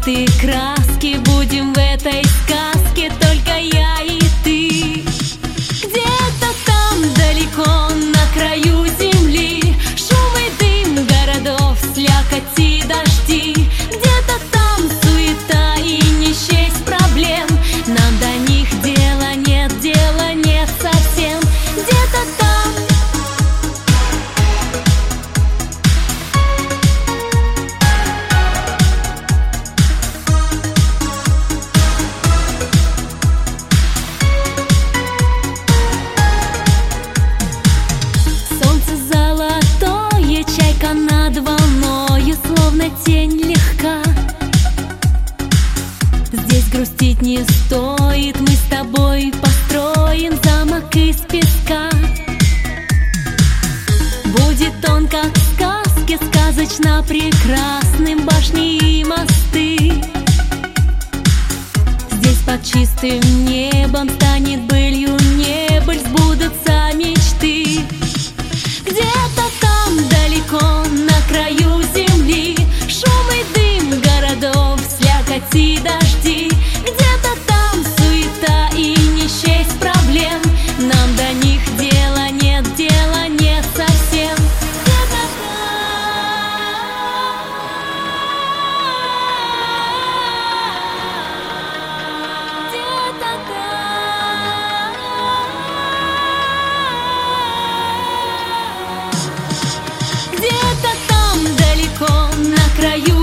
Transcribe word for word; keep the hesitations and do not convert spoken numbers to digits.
цветы, краски, будем в этой сказке только я и ты. Где-то там далеко на краю земли шум и дым городов, слякоть и дожди. Где-то там суета и не счесть проблем, нам до них дела нет, дела нет совсем. Где-то там над волною, словно тень легка. Здесь грустить не стоит, мы с тобой построим замок из песка. Будет он, как в сказке, сказочно прекрасным, башни и мосты. Здесь под чистым небом станет былью небыль, сбудутся мечты. Где-то там далеко на краю земли шум и дым городов, слякоть и дожди. Где-то там суета и не счесть проблем, нам до них дела нет, дела нет совсем. Где-то Где-то там далеко на краю